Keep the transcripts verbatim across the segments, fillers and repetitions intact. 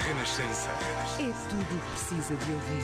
Renascença. É tudo o que precisa de ouvir.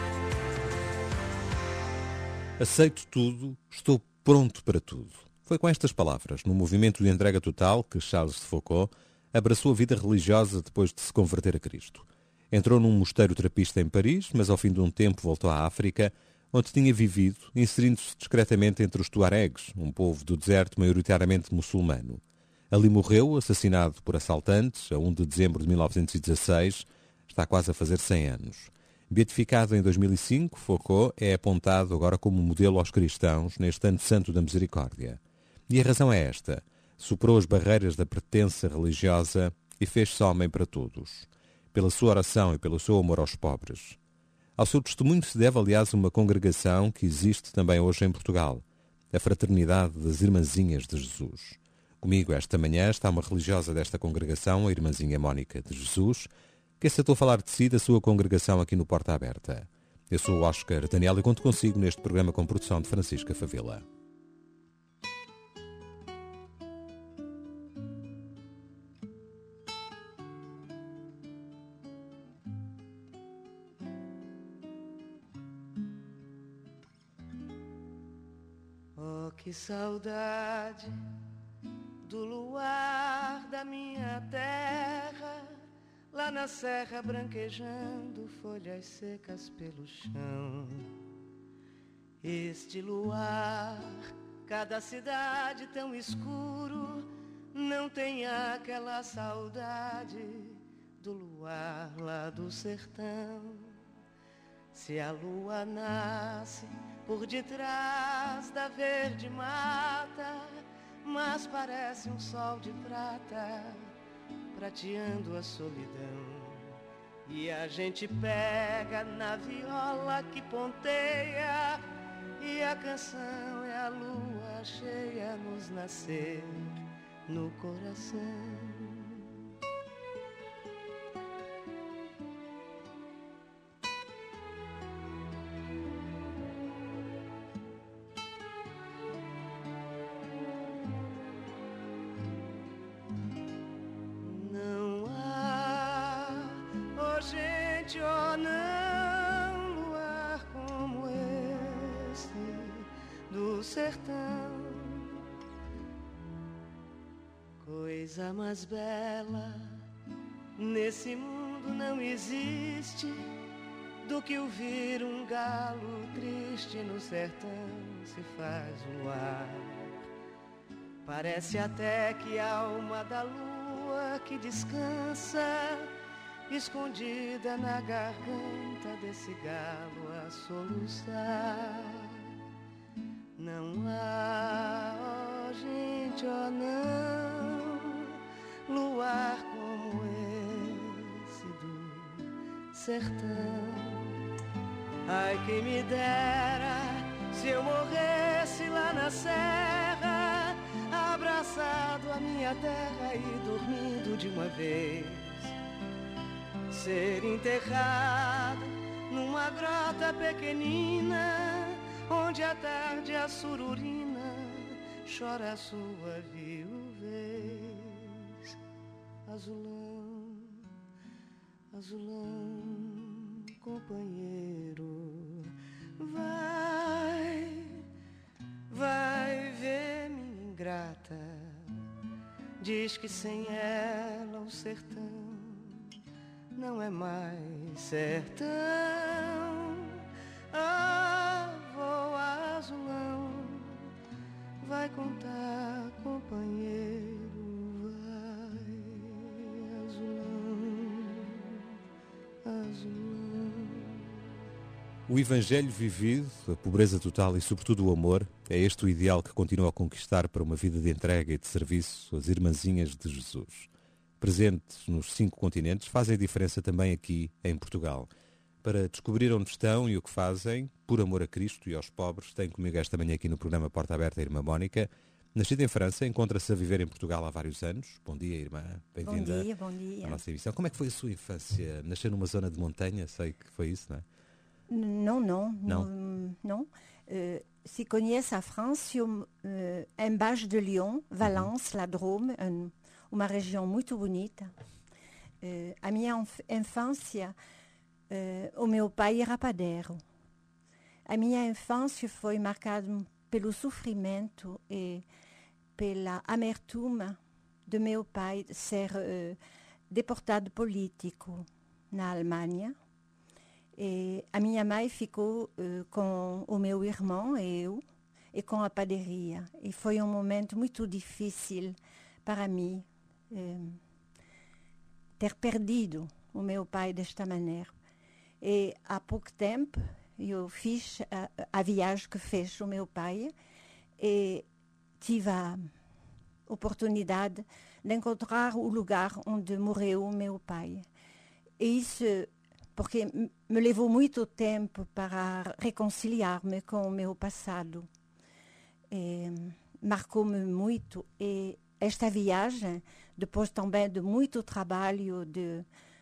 Aceito tudo, estou pronto para tudo. Foi com estas palavras, no movimento de entrega total, que Charles de Foucault abraçou a vida religiosa depois de se converter a Cristo. Entrou num mosteiro trapista em Paris, mas ao fim de um tempo voltou à África, onde tinha vivido, inserindo-se discretamente entre os tuaregs, um povo do deserto maioritariamente muçulmano. Ali morreu, assassinado por assaltantes, a primeiro de dezembro de mil novecentos e dezasseis, está quase a fazer cem anos. Beatificado em dois mil e cinco, Foucault é apontado agora como modelo aos cristãos neste ano santo da misericórdia. E a razão é esta: superou as barreiras da pertença religiosa e fez-se homem para todos, pela sua oração e pelo seu amor aos pobres. Ao seu testemunho se deve, aliás, uma congregação que existe também hoje em Portugal, a Fraternidade das Irmãzinhas de Jesus. Comigo esta manhã está uma religiosa desta congregação, a Irmãzinha Mónica de Jesus, que aceitou falar de si da sua congregação aqui no Porta Aberta. Eu sou o Oscar Daniel e conto consigo neste programa com produção de Francisca Favila. Oh, que saudade do luar da minha terra, lá na serra branquejando folhas secas pelo chão. Este luar, cada cidade tão escuro, não tem aquela saudade do luar lá do sertão. Se a lua nasce por detrás da verde mata, mas parece um sol de prata prateando a solidão. E a gente pega na viola que ponteia, e a canção é a lua cheia a nos nascer no coração. Oh não, luar como esse do sertão, coisa mais bela nesse mundo não existe do que ouvir um galo triste no sertão se faz luar. Parece até que a alma da lua que descansa escondida na garganta desse galo a soluçar. Não há, ó gente, ó não, luar como esse do sertão. Ai, quem me dera se eu morresse lá na serra, abraçado à minha terra e dormindo de uma vez. Ser enterrado numa grota pequenina, onde à tarde a sururina chora a sua viuvez. Azulão, azulão, companheiro, vai, vai ver minha ingrata, diz que sem ela o sertão não é mais sertão. Ah, voa azulão, vai contar, companheiro, vai, azulão, azulão. O Evangelho vivido, a pobreza total e sobretudo o amor, é este o ideal que continua a conquistar para uma vida de entrega e de serviço as Irmãzinhas de Jesus. Presentes nos cinco continentes, fazem a diferença também aqui em Portugal. Para descobrir onde estão e o que fazem, por amor a Cristo e aos pobres, tenho comigo esta manhã aqui no programa Porta Aberta a Irmã Mónica. Nascida em França, encontra-se a viver em Portugal há vários anos. Bom dia, irmã. Bem-vinda bom dia, bom dia. à nossa emissão. Como é que foi a sua infância? Nascer numa zona de montanha, sei que foi isso, não é? Non, non, Non. non. non. Euh, si conhece a França, um, uh, embaixo de Lyon, Valence, la Drôme, um, uma região muito bonita. Uh, a minha inf- infância, uh, o meu pai era padeiro. A minha infância foi marcada pelo sofrimento e pela amertume de meu pai de ser uh, deportado político na Alemanha. E a minha mãe ficou uh, com o meu irmão e eu, e com a padaria. E foi um momento muito difícil para mim uh, ter perdido o meu pai desta maneira. E há pouco tempo eu fiz a, a viagem que fez o meu pai e tive a oportunidade de encontrar o lugar onde morreu o meu pai. E isso porque me levou muito tempo para reconciliar-me com o meu passado. E marcou-me muito. E esta viagem, depois também de muito trabalho de,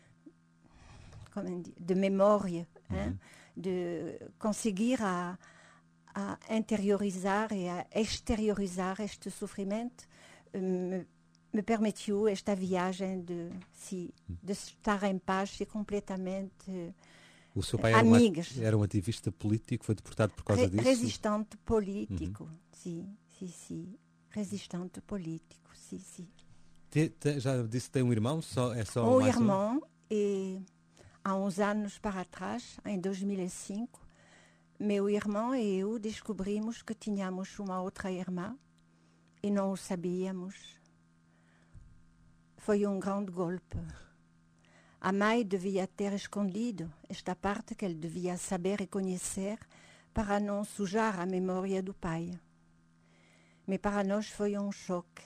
como diz, de memória, uhum. hein, de conseguir a, a interiorizar e a exteriorizar este sofrimento, me, me permitiu esta viagem de, si, de estar em paz e completamente o seu pai amigas. Era um, era um ativista político, foi deportado por causa Re, disso? Resistente político, uhum. sim, sim, sim. Resistente político, sim, sim. Te, te, já disse que tem um irmão? Só, é só um mais irmão um? E há uns anos para trás, em dois mil e cinco, meu irmão e eu descobrimos que tínhamos uma outra irmã e não o sabíamos. Foi um grande golpe. A mãe devia ter escondido esta parte que ele devia saber e conhecer para não sujar a memória do pai. Mas para nós foi um choque.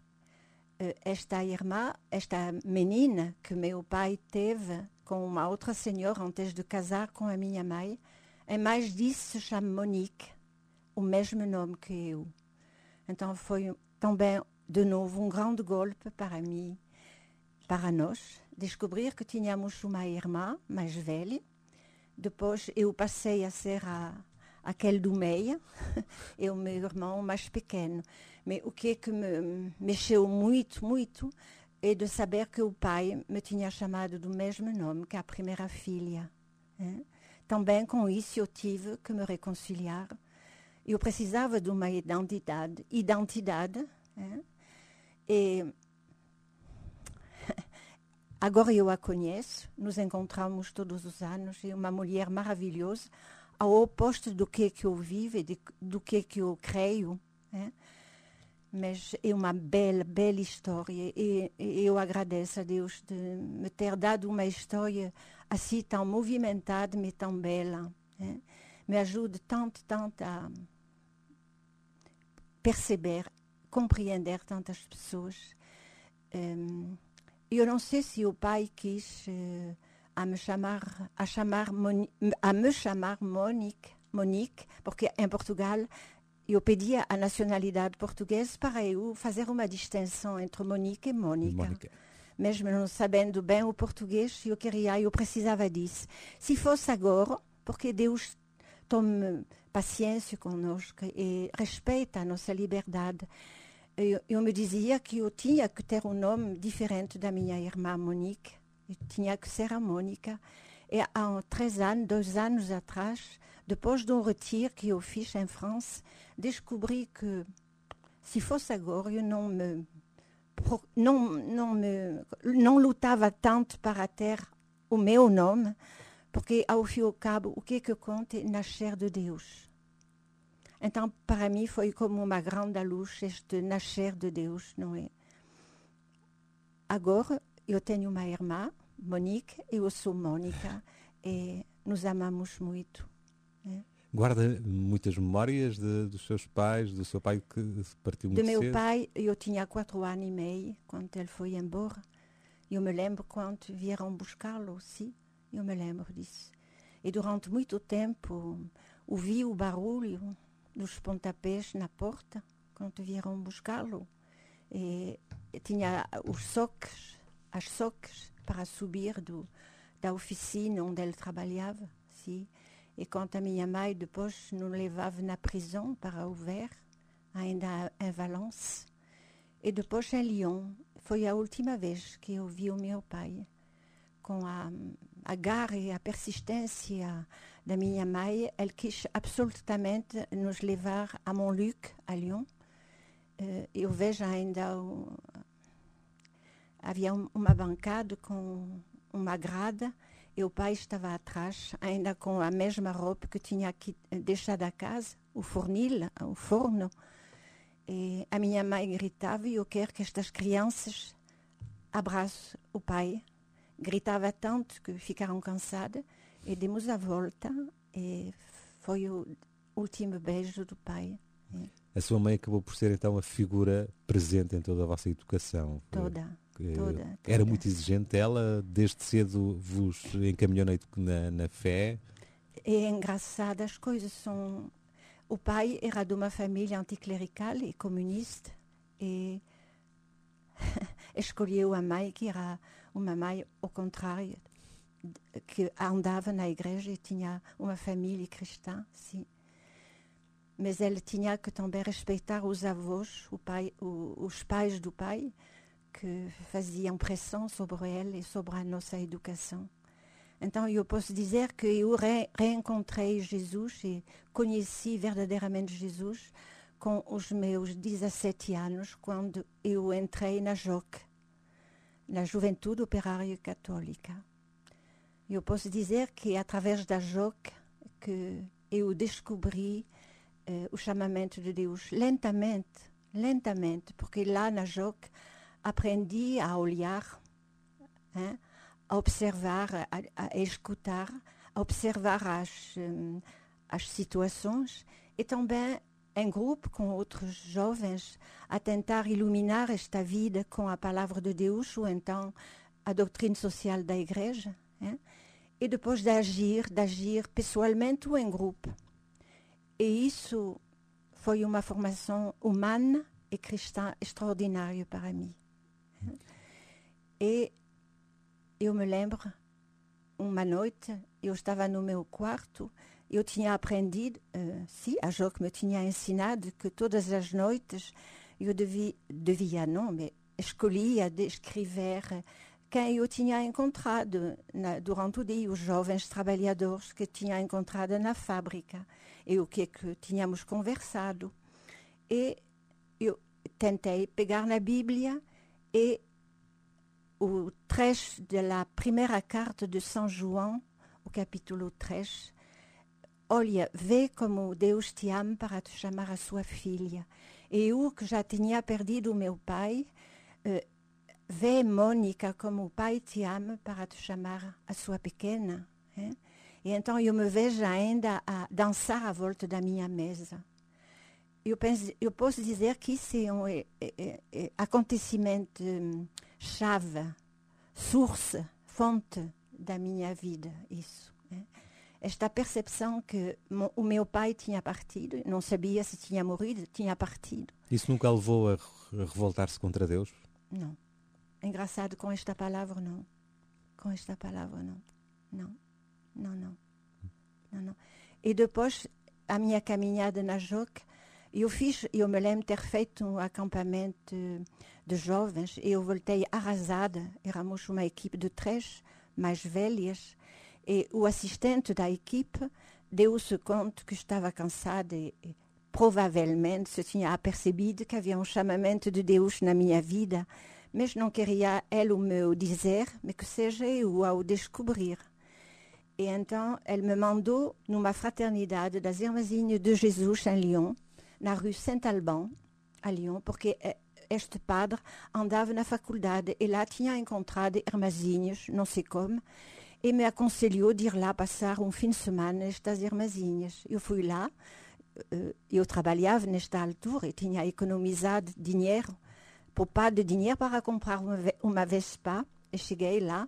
Esta irmã, esta menina que meu pai teve com uma outra senhora antes de casar com a minha mãe, em mais disso se chama Monique, o mesmo nome que eu. Então foi também, de novo, um grande golpe para mim, para nós, descobrir que tínhamos uma irmã mais velha. Depois eu passei a ser a, aquele do meio, e o meu irmão mais pequeno. Mas o que é que me mexeu muito, muito, é de saber que o pai me tinha chamado do mesmo nome que a primeira filha. Hein? Também com isso eu tive que me reconciliar. Eu precisava de uma identidade. Identidade. Hein? E agora eu a conheço, nos encontramos todos os anos, é uma mulher maravilhosa, ao oposto do que, que eu vivo e de, do que, que eu creio. Hein? Mas é uma bela, bela história e, e eu agradeço a Deus de me ter dado uma história assim tão movimentada, mas tão bela. Hein? Me ajuda tanto, tanto a perceber, compreender tantas pessoas. Um, eu não sei se o pai quis uh, a me chamar, a, chamar Moni, a me chamar Monique, Monique, porque em Portugal eu pedia a nacionalidade portuguesa para eu fazer uma distinção entre Monique e Mônica. Mônica. Mesmo não sabendo bem o português, eu queria, eu precisava disso. Se fosse agora, porque Deus tome paciência conosco e respeita a nossa liberdade, eu, eu me dizia que eu tinha que ter um nome diferente da minha irmã Monique. Eu tinha que ser a Mônica. E há três anos, dois anos atrás, depois de um retiro que eu fiz em França, descobri que, se fosse agora, eu não me, não, não me, não lutava tanto para ter o meu nome, porque, ao fim e ao cabo, o que é que conta é nascer de Deus. Então, para mim, foi como uma grande luz este nascer de Deus, não é? Agora, eu tenho uma irmã, Monique, eu sou Mônica, e nos amamos muito. É. Guarda muitas memórias de, dos seus pais, do seu pai que partiu muito cedo? Do meu cedo? pai, eu tinha quatro anos e meio quando ele foi embora. Eu me lembro quando vieram buscá-lo aussi, eu me lembro disso. E durante muito tempo, ouvi o barulho dos pontapés na porta, quando vieram buscá-lo. E, e tinha os soques, as soques para subir do, da oficina onde ele trabalhava. Sim. E quando a minha mãe depois nos levava na prisão para o ver, ainda em Valence. E depois em Lyon, foi a última vez que eu vi o meu pai. com a, a garra e a persistência da minha mãe, ele quis absolutamente nos levar a Montluc, a Lyon. Uh, eu vejo ainda, o, havia um, uma bancada com uma grade, e o pai estava atrás, ainda com a mesma roupa que tinha aqui, deixado a casa, o fornil, o forno. E a minha mãe gritava, e eu quero que estas crianças abracem o pai. Gritava tanto que ficaram cansadas, e demos a volta, e foi o último beijo do pai. A sua mãe acabou por ser então a figura presente em toda a vossa educação. Toda. Toda, toda. Era muito exigente, ela desde cedo vos encaminhou na, na fé? É engraçado, as coisas são... O pai era de uma família anticlerical e comunista, e escolheu a mãe, que era uma mãe ao contrário, que andava na igreja e tinha uma família cristã, sim. Mas ele tinha que também respeitar os avós, o pai, o, os pais do pai, que faziam pressão sobre ele e sobre a nossa educação. Então, eu posso dizer que eu re reencontrei Jesus e conheci verdadeiramente Jesus com os meus dezessete anos, quando eu entrei na J O C, na Juventude Operária Católica. Eu posso dizer que, através da J O C, que eu descobri uh, o chamamento de Deus lentamente, lentamente, porque lá na J O C aprendi a olhar, hein, a observar, a, a escutar, a observar as, um, as situações e também em grupo com outros jovens a tentar iluminar esta vida com a palavra de Deus ou então a doutrina social da igreja, hein, e depois de agir, de agir pessoalmente ou em grupo. E isso foi uma formação humana e cristã extraordinária para mim. E eu me lembro, uma noite, eu estava no meu quarto, eu tinha aprendido, uh, sim, a Jo que me tinha ensinado que todas as noites eu devia, devia não, mas escolhia de escrever quem eu tinha encontrado na, durante o dia, os jovens trabalhadores que tinha encontrado na fábrica e o que é que tínhamos conversado. E eu tentei pegar na Bíblia e o trecho da primeira carta de São João, o capítulo três, olha, vê como Deus te ama para te chamar a sua filha. E eu, que já tinha perdido o meu pai, uh, vê, Mônica, como o pai te ama para te chamar a sua pequena. Hein? E então eu me vejo ainda a dançar à volta da minha mesa. Eu, penso, eu posso dizer que isso é um é, é, é, acontecimento um, chave, source, fonte da minha vida, isso. Né? Esta percepção que mo, o meu pai tinha partido, não sabia se tinha morrido, tinha partido. Isso nunca levou a revoltar-se contra Deus? Não. Engraçado, com esta palavra, não. Com esta palavra, não. Não, não, não. não, não. E depois, a minha caminhada na J O C, eu fiz, eu me lembro ter feito um acampamento de jovens e eu voltei arrasada. Éramos uma equipe de três mais velhas e o assistente da equipe deu-se conta que estava cansada e, e provavelmente se tinha apercebido que havia um chamamento de Deus na minha vida, mas não queria ele o me dizer, mas que seja eu a o descobrir. E então ele me mandou numa fraternidade das Irmãzinhas de Jesus em Lyon, na rue Saint-Alban, a Lyon, porque este padre andava na faculdade e lá tinha encontrado irmãzinhas, não sei como, e me aconselhou de ir lá passar um fim de semana nestas irmãzinhas. Eu fui lá, eu trabalhava nesta altura e tinha economizado dinheiro, poupado dinheiro para comprar uma, uma Vespa, e cheguei lá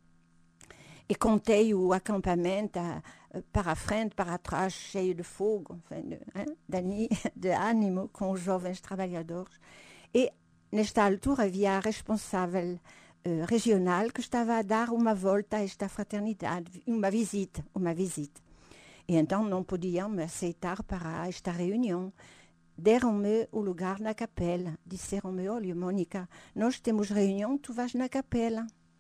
e contei o acampamento a, para a frente, para trás, cheio de fogo, de, hein, de ânimo com os jovens trabalhadores. E, nesta altura, havia a responsável uh, regional que estava a dar uma volta a esta fraternidade, uma visita, uma visita. E então não podiam me aceitar para esta reunião. Deram-me o lugar na capela. Disseram-me, olha, Mônica, nós temos reunião, tu vais na capela.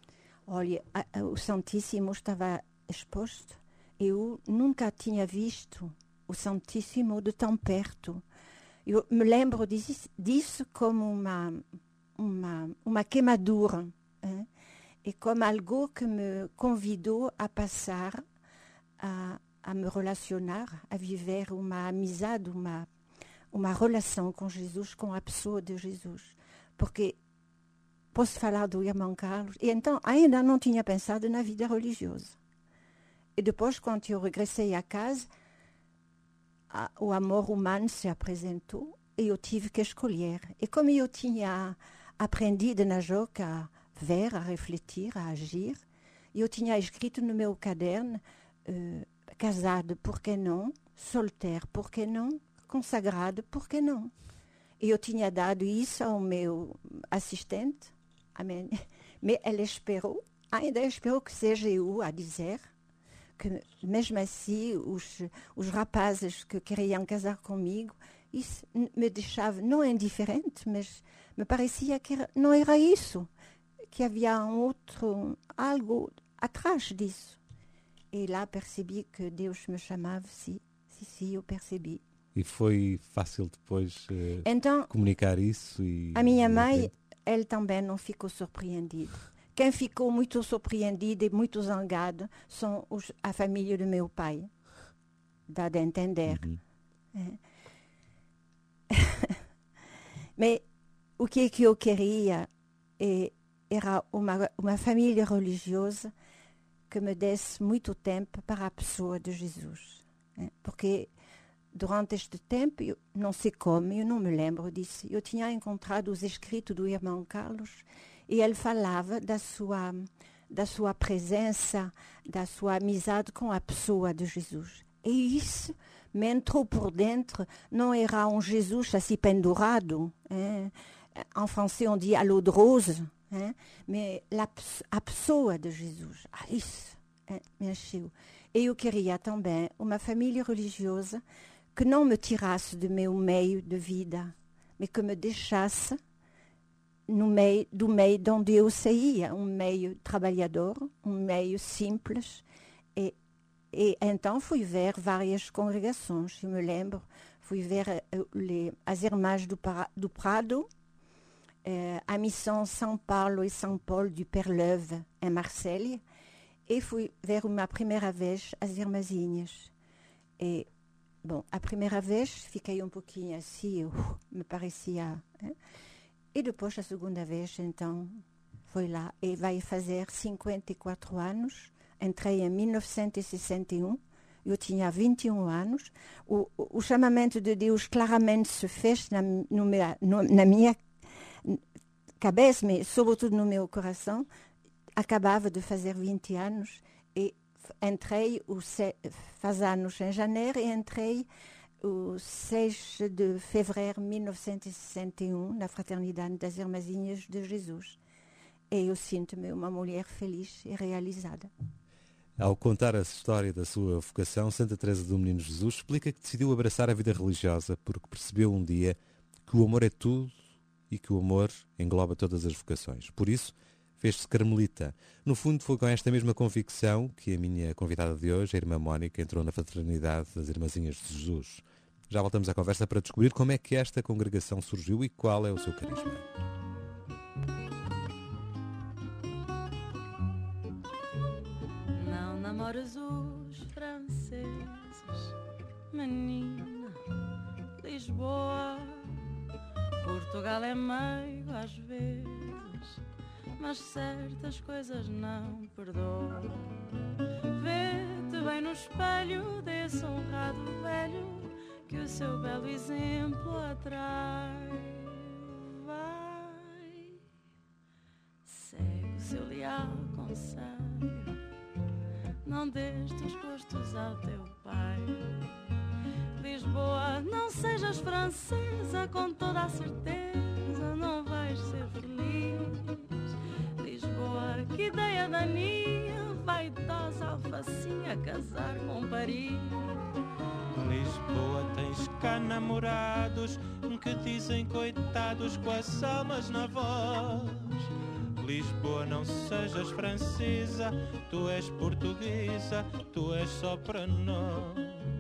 Olha, a, a, o Santíssimo estava exposto. Eu nunca tinha visto o Santíssimo de tão perto. Eu me lembro disso, disso como uma, uma, uma queimadura. Hein? E como algo que me convidou a passar a, a me relacionar, a viver uma amizade, uma, uma relação com Jesus, com a pessoa de Jesus. Porque posso falar do irmão Carlos, e então ainda não tinha pensado na vida religiosa. E depois, quando eu regressei à casa, a, o amor humano se apresentou e eu tive que escolher. E como eu tinha aprendido na Joca a ver, a refletir, a agir, eu tinha escrito no meu caderno, uh, casado, por que não? Solteiro, por que não? Consagrado, por que não? E eu tinha dado isso ao meu assistente, amém. Mas ela esperou, ainda esperou que seja eu a dizer, que mesmo assim os, os rapazes que queriam casar comigo, isso me deixava não indiferente, mas me parecia que era, não era isso, que havia um outro, algo atrás disso. E lá percebi que Deus me chamava, sim, sim, sim, eu percebi. E foi fácil depois uh, então, comunicar isso? E, a minha e mãe, ela também não ficou surpreendida. Quem ficou muito surpreendida e muito zangada são os, a família do meu pai. Dá de entender. Uhum. É. Mas o que, que eu queria é, era uma, uma família religiosa que me desse muito tempo para a pessoa de Jesus. É. Porque durante este tempo, eu não sei como, eu não me lembro disso, eu tinha encontrado os escritos do irmão Carlos e ele falava da sua, da sua presença, da sua amizade com a pessoa de Jesus. E isso me entrou por dentro, não era um Jesus assim pendurado, hein? Em français on dit à l'eau de rose, hein? Mas la, a pessoa de Jesus, ah, isso hein? Me encheu. E eu queria também uma família religiosa que não me tirasse do meu meio de vida, mas que me deixasse no meio, do meio de onde eu saía, um meio trabalhador, um meio simples. E, e então fui ver várias congregações, eu me lembro, fui ver uh, les, as Irmãs do, do Prado, uh, a Missão São Paulo e São Paulo du Père-Leuve, em Marselha, e fui ver uma primeira vez as Irmãzinhas. E bom, a primeira vez fiquei um pouquinho assim, uh, me parecia... Hein? E depois, a segunda vez, então, foi lá. E vai fazer cinquenta e quatro anos. Entrei em mil novecentos e sessenta e um. Eu tinha vinte e um anos. O, o, o chamamento de Deus claramente se fez na, no meu, no, na minha cabeça, mas sobretudo no meu coração. Acabava de fazer vinte anos e entrei, o se, faz anos em janeiro, e entrei o seis de fevereiro de mil novecentos e sessenta e um na Fraternidade das Irmãzinhas de Jesus. E eu sinto-me uma mulher feliz e realizada. Ao contar a história da sua vocação, Santa Teresa do Menino Jesus explica que decidiu abraçar a vida religiosa porque percebeu um dia que o amor é tudo e que o amor engloba todas as vocações. Por isso, fez-se carmelita. No fundo, foi com esta mesma convicção que a minha convidada de hoje, a irmã Mónica, entrou na Fraternidade das Irmãzinhas de Jesus. Já voltamos à conversa para descobrir como é que esta congregação surgiu e qual é o seu carisma. Não namoras os franceses, menina. Lisboa, Portugal é meio às vezes, mas certas coisas não perdoa. Vê-te bem no espelho desse honrado velho que o seu belo exemplo atrai. Vai, segue o seu leal conselho, não des teus gostos ao teu pai. Lisboa, não sejas francesa, com toda a certeza não vais ser feliz. Lisboa, que ideia dania, vaidosa alfacinha, casar com Paris. Lisboa, tens cá namorados que dizem coitados com as almas na voz. Lisboa, não sejas francesa, tu és portuguesa, tu és só para nós.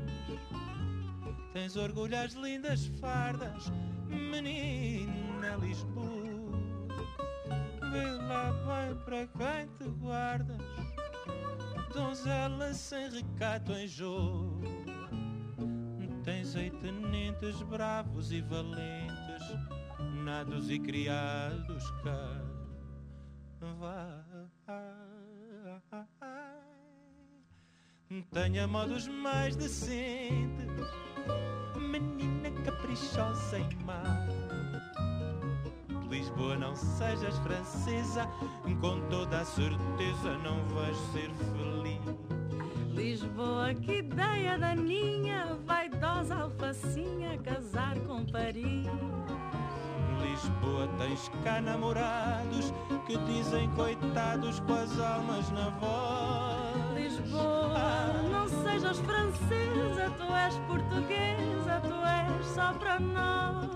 Tens orgulho às lindas fardas, menina Lisboa. Vê lá bem para quem te guardas, donzela sem recato em jogo. Tens aí tenentes bravos e valentes, nados e criados cá. Vai, tenha modos mais decentes, menina caprichosa e má. Lisboa, não sejas francesa, com toda a certeza não vais ser feliz. Lisboa, que ideia daninha, vaidosa alfacinha, casar com Paris. Lisboa, tens cá namorados que dizem coitados com as almas na voz. Lisboa, não sejas francesa, tu és portuguesa, tu és só para nós.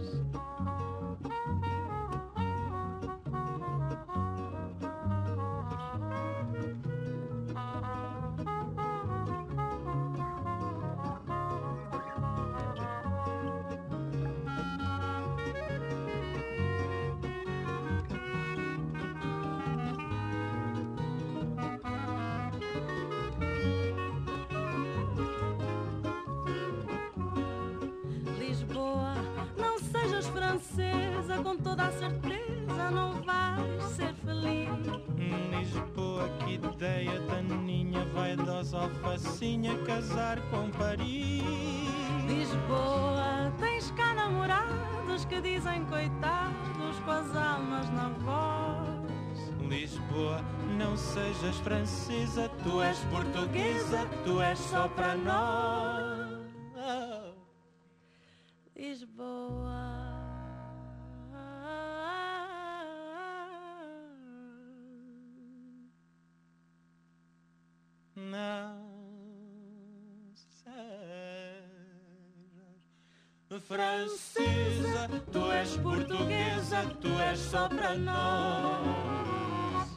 Com toda a certeza não vais ser feliz. Lisboa, que ideia daninha, vaidosa alfacinha, casar com Paris. Lisboa, tens cá namorados que dizem coitados com as almas na voz. Lisboa, não sejas francesa, tu és portuguesa, tu és só para nós. Lisboa, não sejas francesa, tu és portuguesa, tu és só para nós.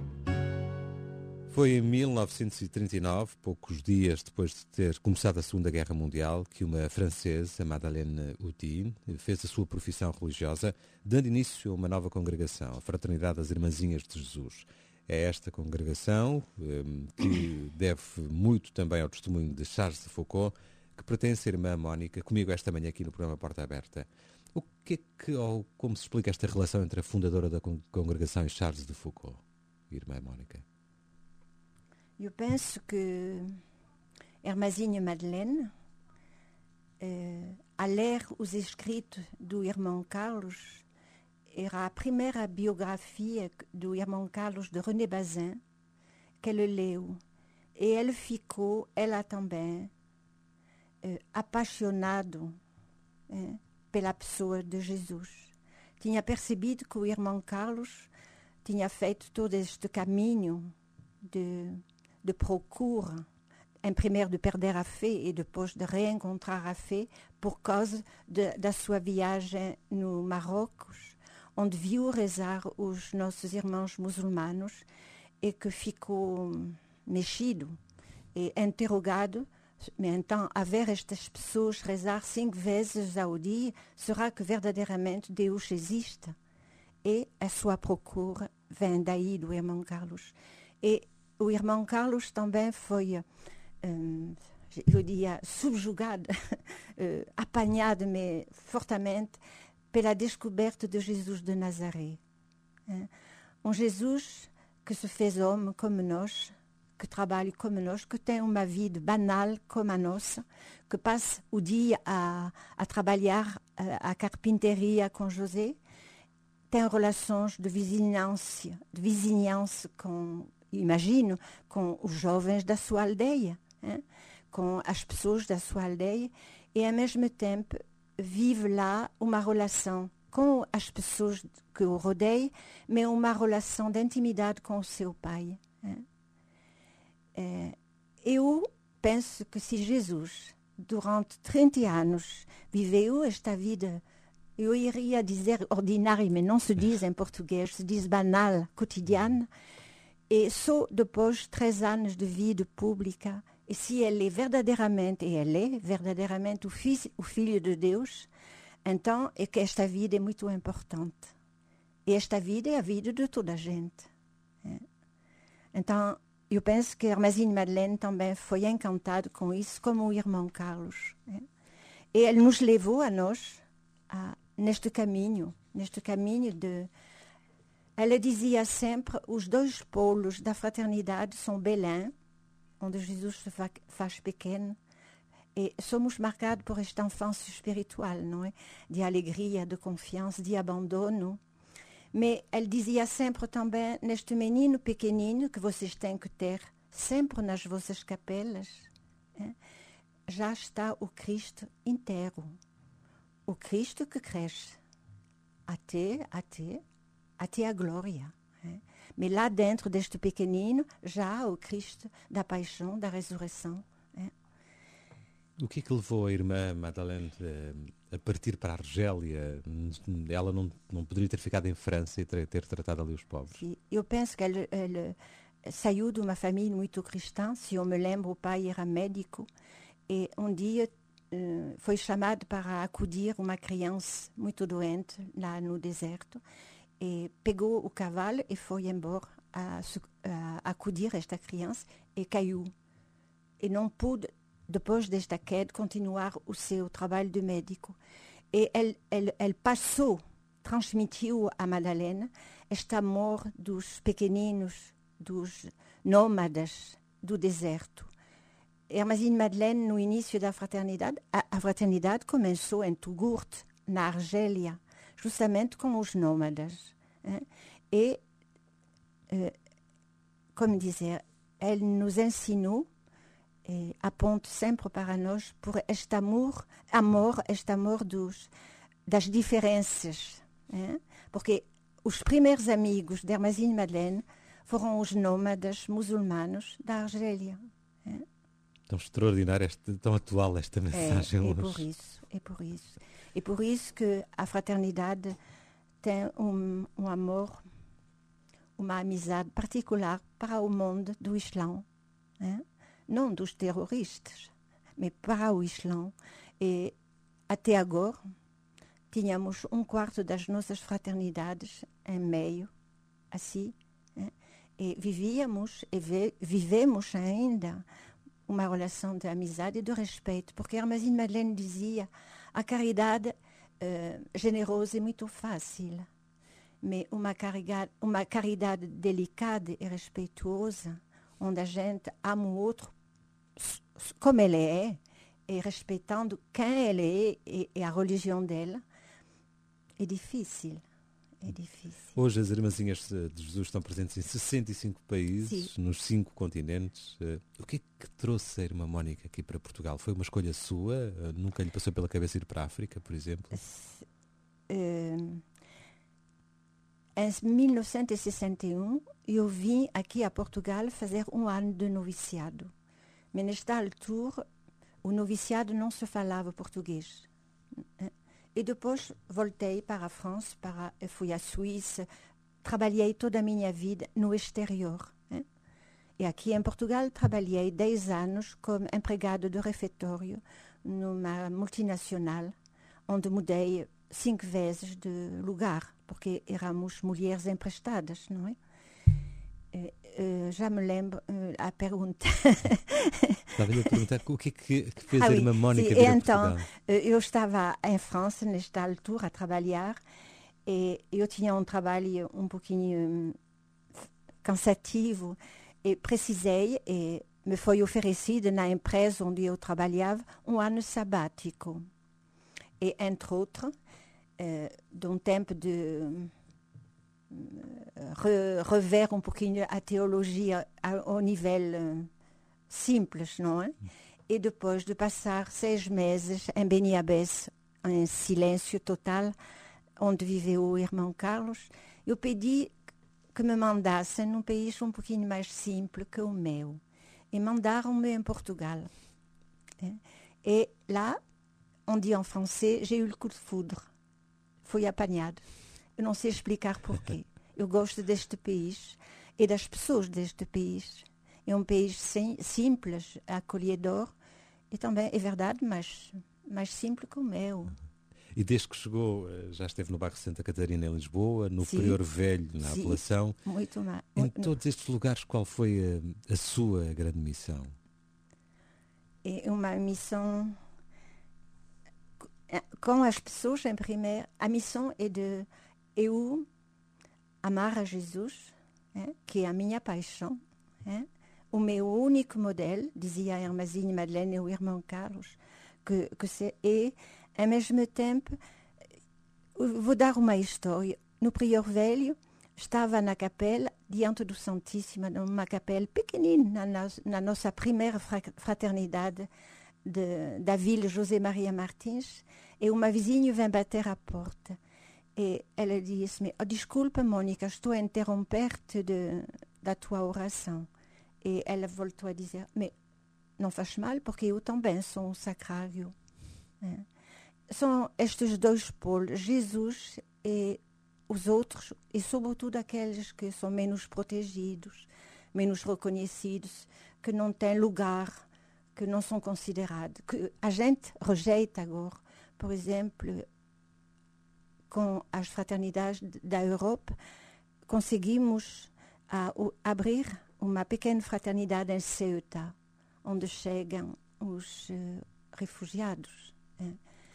Foi em mil novecentos e trinta e nove, poucos dias depois de ter começado a Segunda Guerra Mundial, que uma francesa, Madeleine Outy, fez a sua profissão religiosa, dando início a uma nova congregação, a Fraternidade das Irmãzinhas de Jesus. É esta congregação, que deve muito também ao testemunho de Charles de Foucauld, que pertence à irmã Mónica, comigo esta manhã aqui no programa Porta Aberta. O que é que, ou como se explica esta relação entre a fundadora da congregação e Charles de Foucauld, irmã Mónica? Eu penso que a irmãzinha Madeleine, eh, a ler os escritos do irmão Carlos, era a primeira biografia do irmão Carlos de René Bazin que ele leu. E ele ficou, ela também, eh, apaixonado eh, pela pessoa de Jesus. Tinha percebido que o irmão Carlos tinha feito todo este caminho de, de procura, em primeiro de perder a fé e depois de reencontrar a fé por causa de, da sua viagem no Marrocos, onde viu rezar os nossos irmãos muçulmanos e que ficou mexido e interrogado. Mas então, a ver estas pessoas rezar cinco vezes ao dia, será que verdadeiramente Deus existe? E a sua procura vem daí do irmão Carlos. E o irmão Carlos também foi, um, eu diria, subjugado, apanhado, mas fortemente, pela descoberta de Jesus de Nazaré. Um Jesus que se fez homem como nós, que trabalha como nós, que tem uma vida banal como a nossa, que passa o dia a, a trabalhar a, a carpintaria com José, tem relações de vizinhança, de vizinhança com, imagino, com os jovens da sua aldeia, hein? Com as pessoas da sua aldeia, e ao mesmo tempo vive lá uma relação com as pessoas que o rodeiam, mas uma relação de intimidade com o seu pai. Hein? É, eu penso que se Jesus, durante trinta anos, viveu esta vida eu iria dizer ordinário, mas não se diz em português, se diz banal, cotidiano. E só depois de três anos de vida pública, e se ele é verdadeiramente, e ele é verdadeiramente o filho, o filho de Deus, então é que esta vida é muito importante. E esta vida é a vida de toda a gente. É. Então, eu penso que Armazine Madeleine também foi encantado com isso, como o irmão Carlos. É. E ele nos levou a nós a, neste caminho, neste caminho de... Ela dizia sempre, os dois polos da fraternidade são Belém, onde Jesus se fa- faz pequeno, e somos marcados por esta infância espiritual, não é? De alegria, de confiança, de abandono. Mas ele dizia sempre também, neste menino pequenino que vocês têm que ter sempre nas vossas capelas, é? Já está o Cristo inteiro. O Cristo que cresce até, até, até a glória. É? Mas lá dentro deste pequenino, já há o Cristo da paixão, da ressurreição. É? O que é que levou a irmã Madeleine a, a partir para a Argélia? Ela não, não poderia ter ficado em França e ter, ter tratado ali os pobres? Sim, eu penso que ela, ela saiu de uma família muito cristã. Se eu me lembro, o pai era médico e um dia uh, foi chamado para acudir uma criança muito doente lá no deserto e pegou o cavalo e foi embora a, a acudir esta criança e caiu. E não pôde, depois desta queda, continuar o seu trabalho de médico. E ele, ele, ele passou, transmitiu a Madeleine este amor dos pequeninos, dos nômades do deserto. Armazine Madeleine, no início da fraternidade, a, a fraternidade começou em Touggourt, na Argélia, justamente com os nômades. Hein? E, eh, como dizer, ele nos ensinou e aponta sempre para nós por este amor, amor, este amor dos, das diferenças. Hein? Porque os primeiros amigos de Armazine Madeleine foram os nômades muçulmanos da Argélia. Hein? Tão extraordinária, este, tão atual esta mensagem é, hoje. É por isso, é por isso. É por isso que a fraternidade tem um, um amor, uma amizade particular para o mundo do Islã. Hein? Não dos terroristas, mas para o Islã. E até agora, tínhamos um quarto das nossas fraternidades em meio, assim, né? E vivíamos e ve- vivemos ainda uma relação de amizade e de respeito, porque Armazine Madeleine dizia a caridade uh, generosa é muito fácil, mas uma caridade, uma caridade delicada e respeituosa, onde a gente ama o outro como ele é, e respeitando quem ele é e, e a religião dela, é difícil. É difícil. Hoje as Irmãzinhas de Jesus estão presentes em sessenta e cinco países, Sim. nos cinco continentes. O que é que trouxe a Irmã Mónica aqui para Portugal? Foi uma escolha sua? Nunca lhe passou pela cabeça ir para a África, por exemplo? Uh, em mil novecentos e sessenta e um, eu vim aqui a Portugal fazer um ano de noviciado. Mas nesta altura, o noviciado não se falava português. E depois voltei para a França, para, fui à Suíça, trabalhei toda a minha vida no exterior. Hein? E aqui em Portugal trabalhei dez anos como empregado de refeitório numa multinacional, onde mudei cinco vezes de lugar, porque éramos mulheres emprestadas, não é? Uh, já me lembro uh, a pergunta. Estava-lhe a perguntar o que é que, que fez ah, a oui, Irmã Mónica sim, vir a então, Portugal? Uh, eu estava em França, nesta altura, a trabalhar, e eu tinha um trabalho um pouquinho um, cansativo, e precisei, e me foi oferecido na empresa onde eu trabalhava, um ano sabático. E, entre outros, uh, de um tempo de... Re, rever um pouquinho a teologia ao nível uh, simples, não é? E depois de passar seis meses em Beniabés, em silêncio total, onde viveu o irmão Carlos, eu pedi que me mandassem num país um pouquinho mais simples que o meu. E mandaram-me em Portugal. E lá, on dit en français, j'ai eu le coup de foudre. fui apanhado. Eu não sei explicar porquê. Eu gosto deste país e das pessoas deste país. É um país sim, simples, acolhedor, e também é verdade, mas mais simples que o meu. E desde que chegou, já esteve no bairro Santa Catarina, em Lisboa, no Sim. Prior Velho, na Sim. Apelação. Muito mais. Em todos estes lugares, qual foi a, a sua grande missão? É uma missão com as pessoas, em primeiro. A missão é de eu amar a Jesus, é, que é a minha paixão, é, o meu único modelo, dizia a irmãzinha Madeleine e o irmão Carlos, que, que se, e, ao mesmo tempo, vou dar uma história. No Prior Velho, estava na capela, diante do Santíssimo, numa capela pequenina, na, na nossa primeira fraternidade de, da Vila José Maria Martins, e uma vizinha vem bater à porta. E ela disse-me, oh, desculpa, Mônica, estou a interromper-te de, da tua oração. E ela voltou a dizer, mas não faz mal, porque eu também sou um sacrário. É. São estes dois polos, Jesus e os outros, e sobretudo aqueles que são menos protegidos, menos reconhecidos, que não têm lugar, que não são considerados, que a gente rejeita agora. Por exemplo, com as fraternidades da Europa, conseguimos a, o, abrir uma pequena fraternidade em Ceuta, onde chegam os uh, refugiados. É.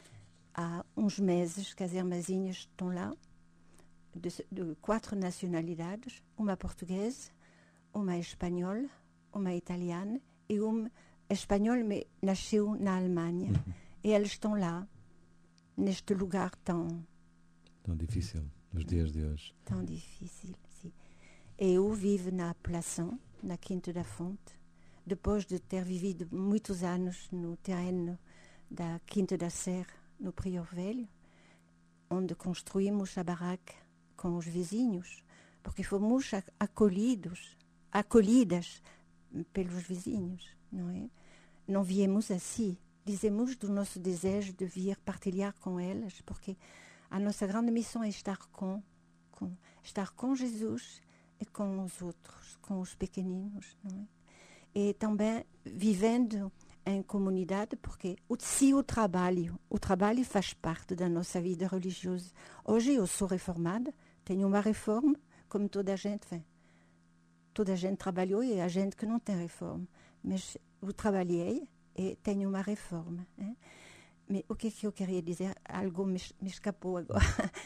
Há uns meses que as irmãzinhas estão lá, de, de quatro nacionalidades, uma portuguesa, uma espanhola, uma italiana e uma espanhola, mas nasceu na Alemanha. Uhum. E eles estão lá, neste lugar tão... Tão difícil, nos dias de hoje. Tão difícil, sim. Eu vivo na Apelação, na Quinta da Fonte, depois de ter vivido muitos anos no terreno da Quinta da Serra, no Prior Velho, onde construímos a barraca com os vizinhos, porque fomos acolhidos, acolhidas pelos vizinhos, não é? Não viemos assim. Dizemos do nosso desejo de vir partilhar com elas, porque a nossa grande missão é estar com, com, estar com Jesus e com os outros, com os pequeninos, não é? E também vivendo em comunidade, porque o, se o trabalho, o trabalho faz parte da nossa vida religiosa. Hoje eu sou reformada, tenho uma reforma, como toda a gente vem. Toda a gente trabalhou e a gente que não tem reforma. Mas eu trabalhei e tenho uma reforma. Hein? Mas o que é que eu queria dizer? Algo me, me escapou agora.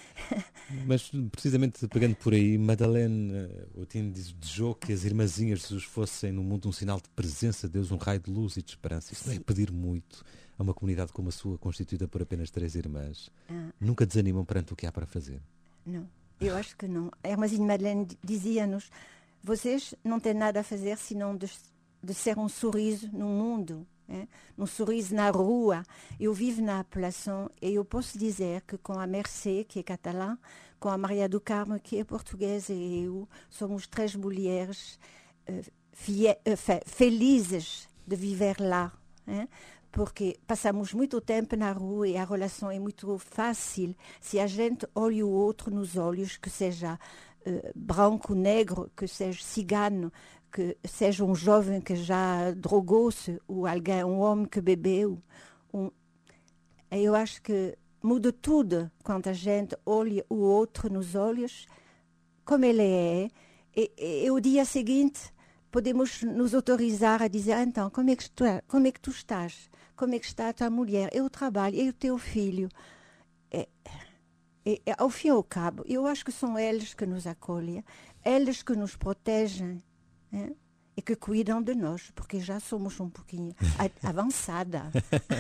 Mas, precisamente pegando por aí, Madeleine Otin desejou que as irmãzinhas de Jesus fossem no mundo um sinal de presença de Deus, um raio de luz e de esperança. Isso não é pedir muito a uma comunidade como a sua, constituída por apenas três irmãs. Ah. Nunca desanimam perante o que há para fazer? Não, eu acho que não. A irmãzinha Madeleine dizia-nos, vocês não têm nada a fazer senão de, de ser um sorriso no mundo. É? Um sorriso na rua. Eu vivo na Apelação e eu posso dizer que com a Mercê, que é catalã, com a Maria do Carmo, que é portuguesa, e eu somos três mulheres uh, fie- uh, fe- felizes de viver lá, é? Porque passamos muito tempo na rua e a relação é muito fácil se a gente olha o outro nos olhos, que seja uh, branco, negro, que seja cigano, que seja um jovem que já drogou-se, ou alguém, um homem que bebeu. Um... Eu acho que muda tudo quando a gente olha o outro nos olhos, como ele é, e, e, e o dia seguinte podemos nos autorizar a dizer, então, como é que tu, como é que tu estás? Como é que está a tua mulher? E o trabalho? E o teu filho? E, e, e, ao fim e ao cabo, eu acho que são eles que nos acolhem, eles que nos protegem, é? E que cuidam de nós, porque já somos um pouquinho avançada.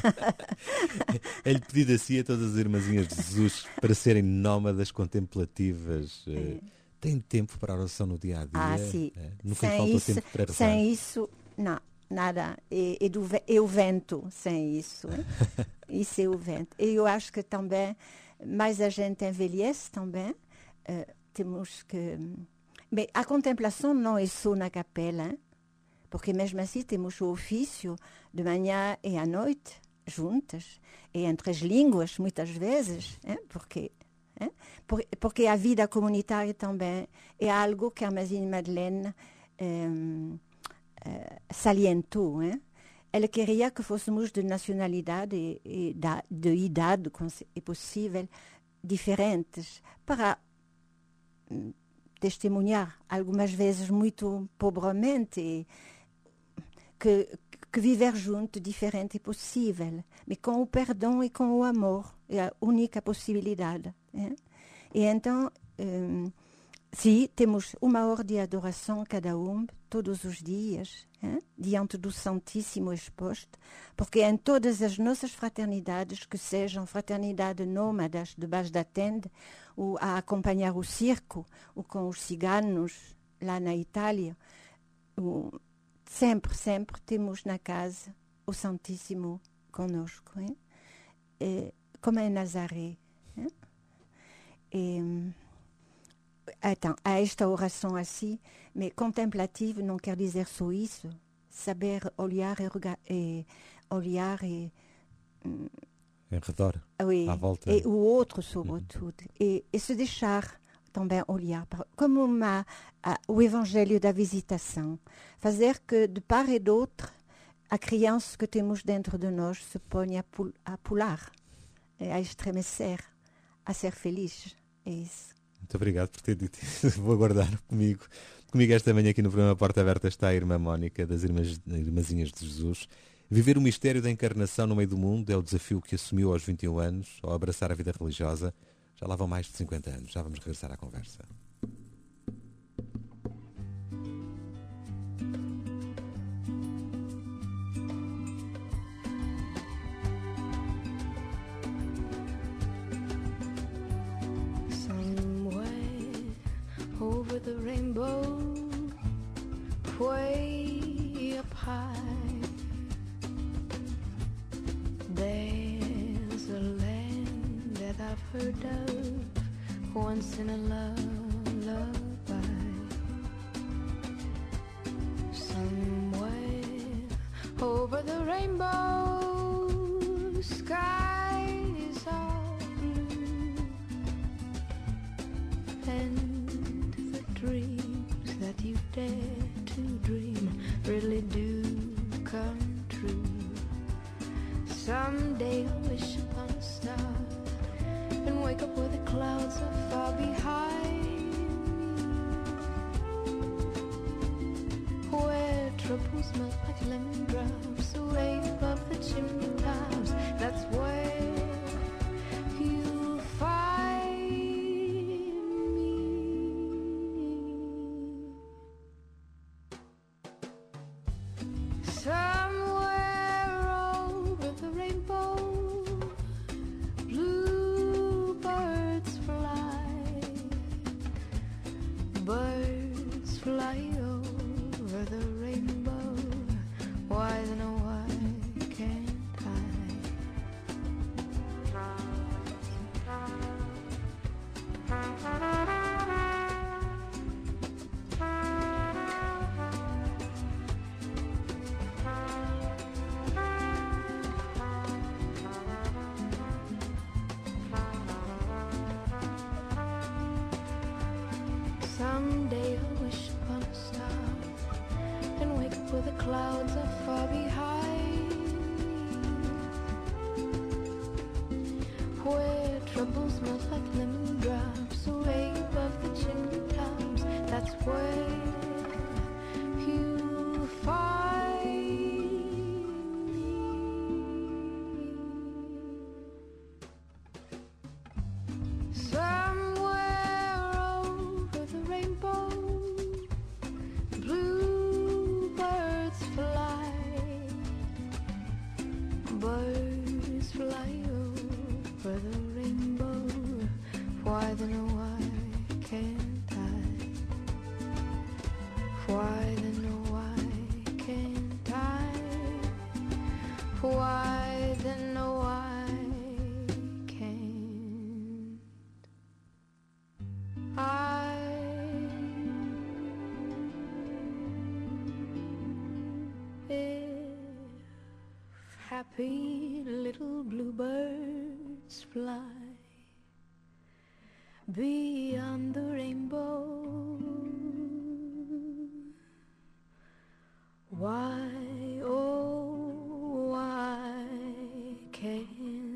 É-lhe pedido assim a todas as irmãzinhas de Jesus para serem nómadas contemplativas. É. Tem tempo para a oração no dia a dia? Ah, sim. É. Nunca sem lhe faltou isso, tempo para rezar? Sem isso, não, nada. É, é, do, é o vento, sem isso. É? Isso é o vento. E eu acho que também, mais a gente envelhece também, uh, temos que... Bem, a contemplação não é só na capela, hein? Porque mesmo assim temos o ofício de manhã e à noite, juntas, e entre as línguas, muitas vezes, hein? Porque Hein? Por, porque a vida comunitária também é algo que a Armazine Madeleine um, uh, salientou. Hein? Ela queria que fôssemos de nacionalidade e, e da, de idade, se é possível, diferentes, para um, testemunhar, algumas vezes muito pobremente, e, que, que viver junto diferente é possível, mas com o perdão e com o amor, é a única possibilidade. Hein? E então, um, sim, temos uma hora de adoração cada um, todos os dias, hein? Diante do Santíssimo exposto, porque em todas as nossas fraternidades, que sejam fraternidades nômadas debaixo da tenda, ou a acompanhar o circo, ou com os ciganos lá na Itália, ou, sempre, sempre temos na casa o Santíssimo conosco, hein? E, como em Nazaré. Hein? E, então, há esta oração assim, mas contemplativa não quer dizer só isso, saber olhar e, e olhar e em redor, oui, à volta. E o outro, sobretudo. Uhum. E, e se deixar também olhar, para, como uma, a, o Evangelho da Visitação. Fazer que, de part e d'autre, a criança que temos dentro de nós se ponha a, pul, a pular, a estremecer, a ser feliz. É isso. Muito obrigado por ter dito isso. Vou aguardar comigo. Comigo esta manhã aqui no programa Porta Aberta está a irmã Mónica, das Irmãs, Irmãzinhas de Jesus. Viver o mistério da encarnação no meio do mundo é o desafio que assumiu aos vinte e um anos, ao abraçar a vida religiosa. Já lá vão mais de cinquenta anos. Já vamos regressar à conversa. Over the rainbow, way up high, there's a land that I've heard of once in a lullaby. Somewhere over the rainbow, skies are blue, and dreams that you dare to dream really do come true. Someday I'll wish upon a star and wake up where the clouds are far behind me, where troubles melt like lemon drops away above the chimney tops. That's where you'll find someday I'll wish upon a star and wake up where the clouds are far behind, where troubles melt like lemon drops away above the chimney tops. That's where you'll find me. Somewhere over the rainbow, bluebirds fly, birds fly over the rainbow. Why then, oh, why can't I? Why then, oh, why can't I? Why then, oh, why can't I? If happy little bluebirds fly beyond the rainbow. Why, oh, why can't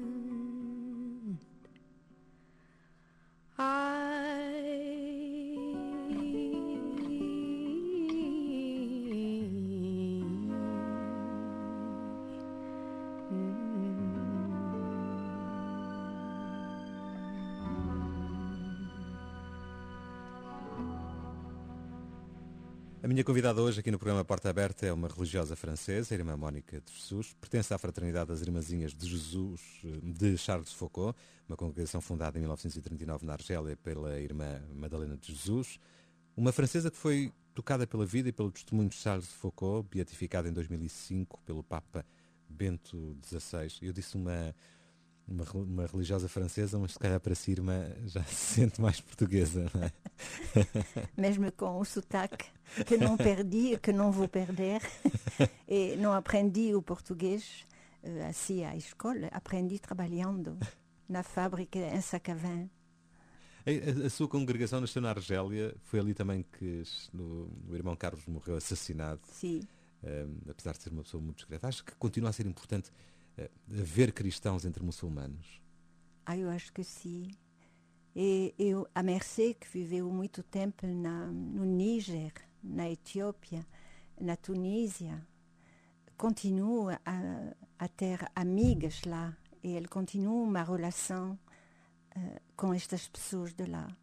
A minha convidada hoje aqui no programa Porta Aberta é uma religiosa francesa, a irmã Mónica de Jesus, pertence à Fraternidade das Irmãzinhas de Jesus de Charles de Foucauld, uma congregação fundada em mil novecentos e trinta e nove na Argélia pela irmã Madalena de Jesus, uma francesa que foi tocada pela vida e pelo testemunho de Charles de Foucauld, beatificada em dois mil e cinco pelo Papa Bento dezasseis. Eu disse uma, uma, uma religiosa francesa, mas se calhar para si, irmã, já se sente mais portuguesa, não é? Mesmo com o sotaque que não perdi, que não vou perder, e não aprendi o português assim à escola, aprendi trabalhando na fábrica em Sacavém. A, a sua congregação nasceu na Argélia, foi ali também que no, o irmão Carlos morreu assassinado. Sim. Um, apesar de ser uma pessoa muito discreta. Acho que continua a ser importante uh, haver cristãos entre muçulmanos. Ah, eu acho que sim. E eu, a Mercê, que viveu muito tempo na, no Níger, na Etiópia, na Tunísia, continua a, a ter amigas lá. E ele continua uma relação uh, com estas pessoas de lá.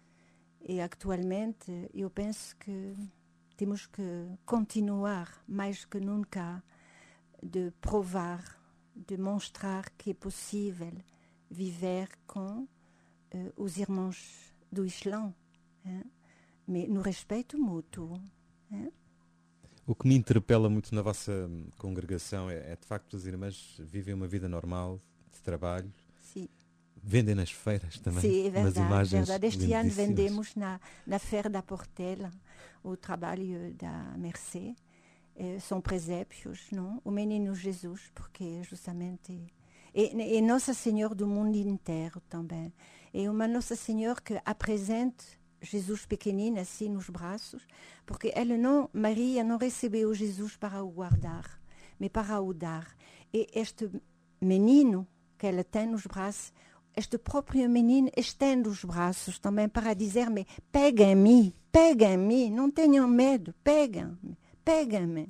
E atualmente eu penso que temos que continuar, mais que nunca, de provar, de mostrar que é possível viver com uh, os irmãos do Islã, hein? Mas no respeito mútuo. Hein? O que me interpela muito na vossa congregação é, é de facto as irmãs vivem uma vida normal, de trabalho. Sim. Vendem nas feiras também. Sim, é verdade. Umas imagens verdade. Este ano lindíssimas. vendemos na, na Feira da Portela o trabalho da Mercê. Eh, são presépios, não? O Menino Jesus, porque justamente... E, e Nossa Senhora do mundo inteiro também. E uma Nossa Senhora que apresenta Jesus pequenino assim nos braços, porque ela não, Maria não recebeu Jesus para o guardar, mas para o dar. E este menino que ela tem nos braços, este próprio menino estende os braços também para dizer-me, pega-me, pega-me, não tenham medo, pega-me, pega-me.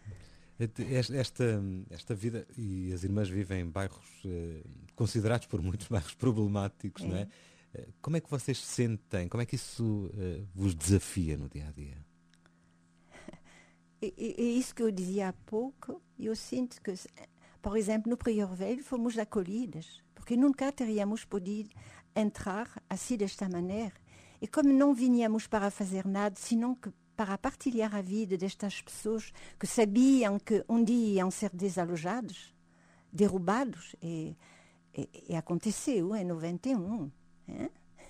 Esta, esta vida, e as irmãs vivem em bairros eh, considerados por muitos bairros problemáticos, é. Não é? Como é que vocês se sentem? Como é que isso eh, vos desafia no dia-a-dia? É, é isso que eu dizia há pouco. Eu sinto que, por exemplo, no Prior Velho fomos acolhidas, porque nunca teríamos podido entrar assim desta maneira. E como não vinhamos para fazer nada, senão que para partilhar a vida destas pessoas que sabiam que um dia iam ser desalojados, derrubados, e, e, e aconteceu em noventa e um. Hein?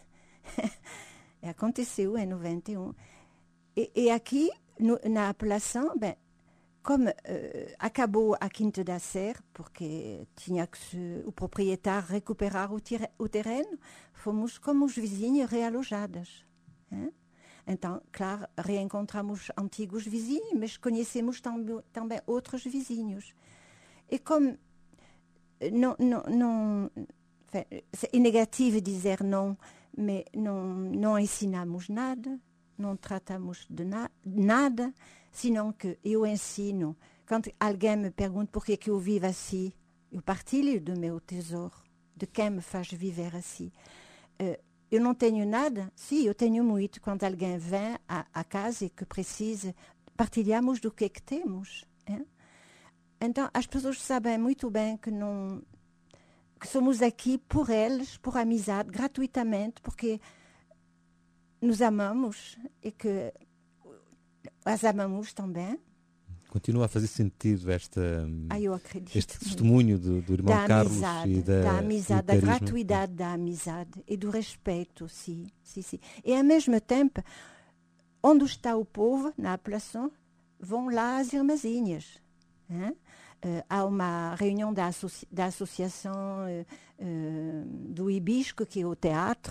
E aconteceu em noventa e um. E, e aqui, no, na apelação, bem, como uh, acabou a Quinta da Serra, porque tinha que se, o proprietário recuperar o, tira, o terreno, fomos como os vizinhos realojadas. Hein? Então, claro, reencontramos antigos vizinhos, mas conhecemos tam, também outros vizinhos. E como não, não, não, é negativo dizer não, mas não, não ensinamos nada, não tratamos de na, nada, senão que eu ensino. Quando alguém me pergunta por que eu vivo assim, eu partilho do meu tesouro, de quem me faz viver assim. Uh, Eu não tenho nada? Sim, eu tenho muito. Quando alguém vem à, à casa e que precisa, partilhamos do que é que temos. Hein? Então, as pessoas sabem muito bem que, não, que somos aqui por eles, por amizade, gratuitamente, porque nos amamos e que as amamos também. Continua a fazer sentido esta, ah, eu acredito este testemunho do, do irmão da Carlos amizade, e da, da amizade, da carisma. gratuidade da amizade e do respeito, sim, sim, sim. E ao mesmo tempo, onde está o povo, na apelação, vão lá as irmãzinhas. Hein? Uh, há uma reunião da, associ da associação uh, uh, do Hibisco, que é o teatro,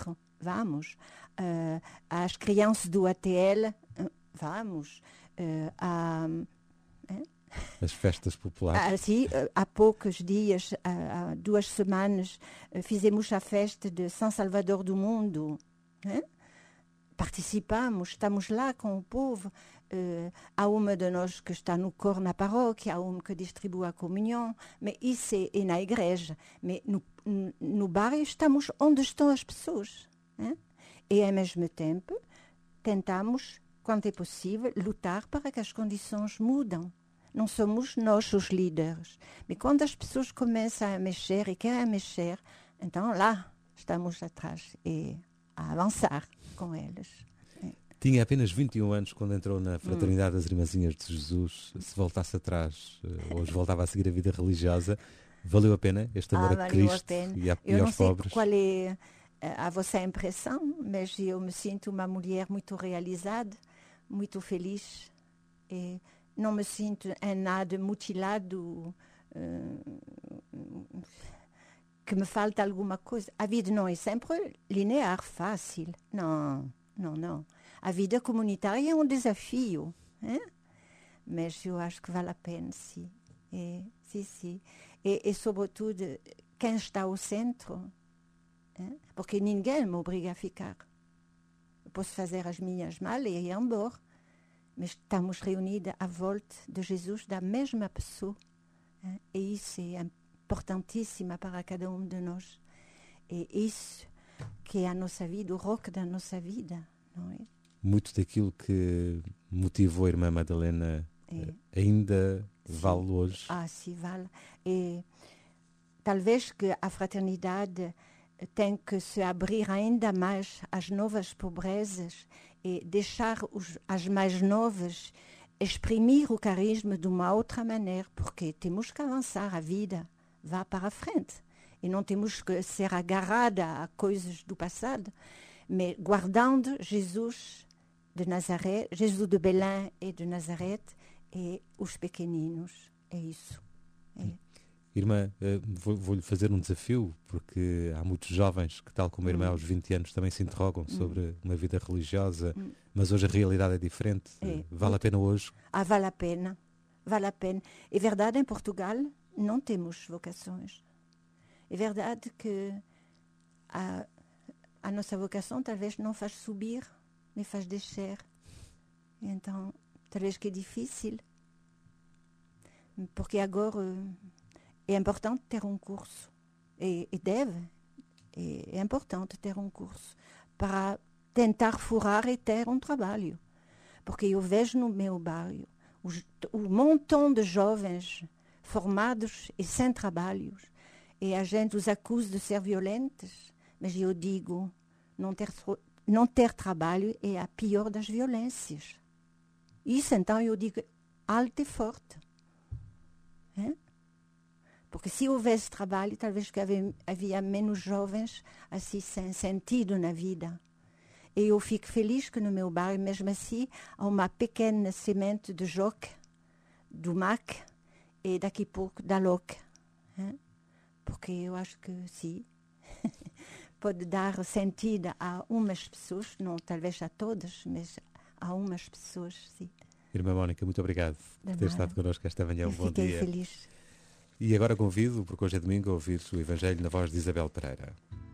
vamos. Uh, às crianças do A T L, uh, vamos. Uh, a, hein? As festas populares. Ah, sim, há poucos dias, há, há duas semanas, fizemos a festa de São Salvador do Mundo. Hein? Participamos, estamos lá com o povo. Uh, há uma de nós que está no coro na paróquia, há uma que distribui a comunhão, mas isso é, é na igreja. Mas no, no, no bairro estamos onde estão as pessoas. Hein? E, ao mesmo tempo, tentamos, quando é possível, lutar para que as condições mudem. Não somos nós os líderes. Mas quando as pessoas começam a mexer e querem mexer, então lá estamos atrás e a avançar com eles. Tinha apenas vinte e um anos quando entrou na Fraternidade hum. das Irmãzinhas de Jesus. Se voltasse atrás, hoje voltava a seguir a vida religiosa, valeu a pena este amor ah, a Cristo a e, a, eu e não aos sei pobres? Qual é a vossa impressão, mas eu me sinto uma mulher muito realizada, muito feliz. E não me sinto em nada mutilado, uh, que me falta alguma coisa. A vida não é sempre linear, fácil. Não, não, não. A vida comunitária é um desafio, hein? Mas eu acho que vale a pena, sim. E, sim, sim. E, e, sobretudo, quem está ao centro, hein? Porque ninguém me obriga a ficar. Eu posso fazer as minhas malas e ir embora, mas estamos reunidas à volta de Jesus, da mesma pessoa. Hein? E isso é importantíssimo para cada um de nós. E isso que é a nossa vida, o rock da nossa vida, não é? Muito daquilo que motivou a irmã Madalena é. ainda sim. vale hoje? Ah, sim, vale. E talvez que a fraternidade tem que se abrir ainda mais às novas pobrezas e deixar os, as mais novas exprimir o carisma de uma outra maneira, porque temos que avançar, a vida vá para a frente. E não temos que ser agarrada a coisas do passado, mas guardando Jesus de Nazaré, Jesus de Belém e de Nazaré e os pequeninos. É isso. É. Irmã, vou-lhe fazer um desafio, porque há muitos jovens que, tal como a irmã, hum. aos vinte anos também se interrogam sobre hum. uma vida religiosa, hum. mas hoje a realidade é diferente. É. Vale muito. a pena hoje? Ah, vale a pena. Vale a pena. É verdade, em Portugal não temos vocações. É verdade que a, a nossa vocação talvez não faz subir, mas faz descer. Então, talvez que é difícil. Porque agora é importante ter um curso. E, e deve. É, é importante ter um curso para tentar furar e ter um trabalho. Porque eu vejo no meu bairro os, o montão de jovens formados e sem trabalhos. E a gente os acusa de ser violentos. Mas eu digo, não ter, não ter trabalho é a pior das violências. Isso, então, eu digo alto e forte. Hein? Porque se houvesse trabalho, talvez que havia, havia menos jovens assim, sem sentido na vida. E eu fico feliz que no meu bairro, mesmo assim, há uma pequena semente de joque, do M A C e daqui a pouco da L O C. Hein? Porque eu acho que sim, pode dar sentido a umas pessoas, não talvez a todas, mas a umas pessoas, sim. Irmã Mónica, muito obrigado De por ter nada. estado connosco esta manhã. Um bom Fiquei dia. feliz. E agora convido, porque hoje é domingo, a ouvir o Evangelho na voz de Isabel Pereira.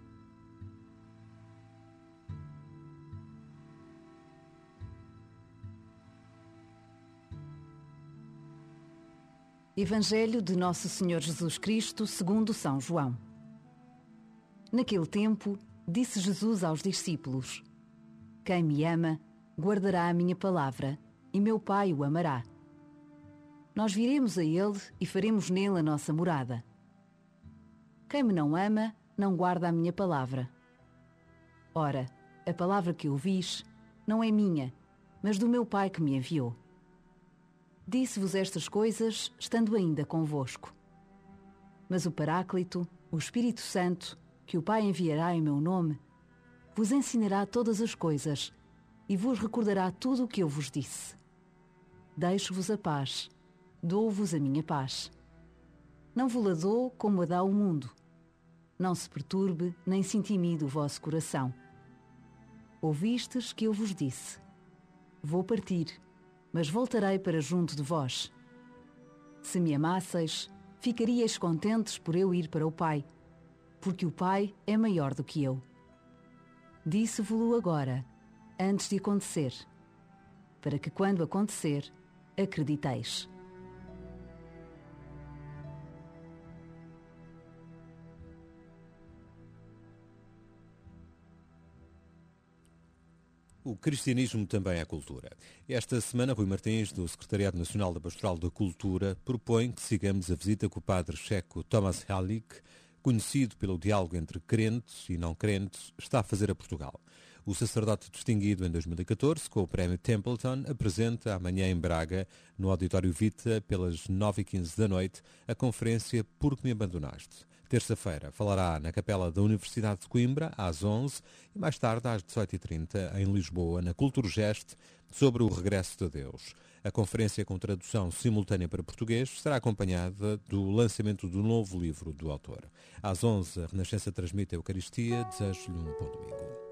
Evangelho de Nosso Senhor Jesus Cristo segundo São João. Naquele tempo, disse Jesus aos discípulos: Quem me ama, guardará a minha palavra, e meu Pai o amará. Nós viremos a ele e faremos nele a nossa morada. Quem me não ama, não guarda a minha palavra. Ora, a palavra que ouvis não é minha, mas do meu Pai que me enviou. Disse-vos estas coisas, estando ainda convosco. Mas o Paráclito, o Espírito Santo, que o Pai enviará em meu nome, vos ensinará todas as coisas e vos recordará tudo o que eu vos disse. Deixo-vos a paz, dou-vos a minha paz. Não vos-la dou como a dá o mundo. Não se perturbe, nem se intimide o vosso coração. Ouvistes que eu vos disse: vou partir, mas voltarei para junto de vós. Se me amasseis, ficaríeis contentes por eu ir para o Pai, porque o Pai é maior do que eu. Disse-vo-lo agora, antes de acontecer, para que quando acontecer, acrediteis. O cristianismo também é cultura. Esta semana, Rui Martins, do Secretariado Nacional da Pastoral da Cultura, propõe que sigamos a visita que o padre checo Thomas Halik, conhecido pelo diálogo entre crentes e não crentes, está a fazer a Portugal. O sacerdote distinguido em dois mil e catorze com o prémio Templeton apresenta amanhã em Braga, no Auditório Vita, pelas nove e quinze da noite, a conferência Por que me abandonaste? Terça-feira falará na Capela da Universidade de Coimbra, às onze, e mais tarde, às dezoito e trinta, em Lisboa, na Culturgest, sobre o regresso de Deus. A conferência, com tradução simultânea para português, será acompanhada do lançamento do novo livro do autor. Às onze, a Renascença transmite a Eucaristia. Desejo-lhe um bom domingo.